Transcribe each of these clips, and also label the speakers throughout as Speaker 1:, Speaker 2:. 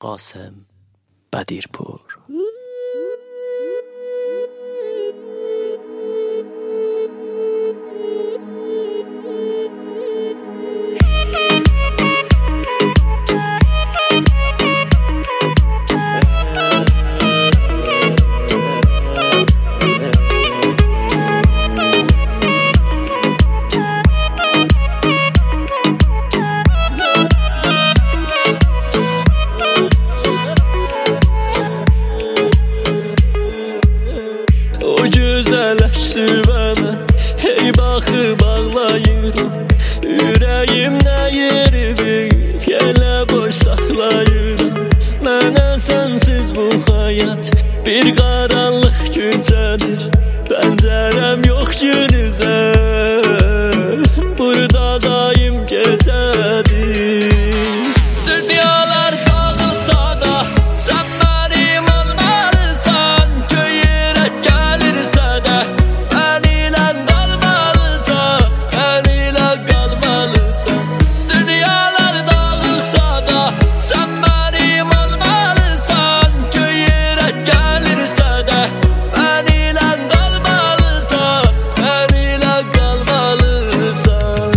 Speaker 1: Qasım Bədirpur.
Speaker 2: O güzelleşti bana, hey bakıp ağlayırım. Yüreğimde yeri büyük, yine boş saklayırım. Mənə sensiz bu hayat bir karanlık küçədir. Pəncərəm yox günüzə, burada daim gecədir. Dünyalar dağılsa da sen benim olmalısan. Köyürək gəlirsə də mən ilə qalmalısan, mən ilə qalmalısan. Dünyalar dağılsa da sen benim olmalısan. Köyürək gəlirsə də mən ilə qalmalısan, mən ilə qalmalısan.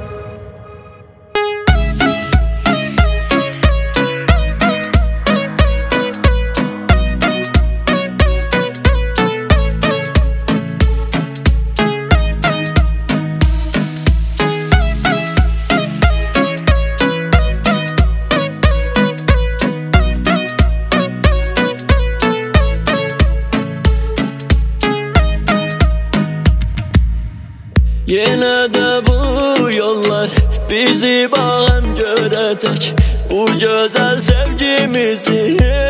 Speaker 2: Yine de bu yollar bizi bağım görecek. Bu güzel sevgimizi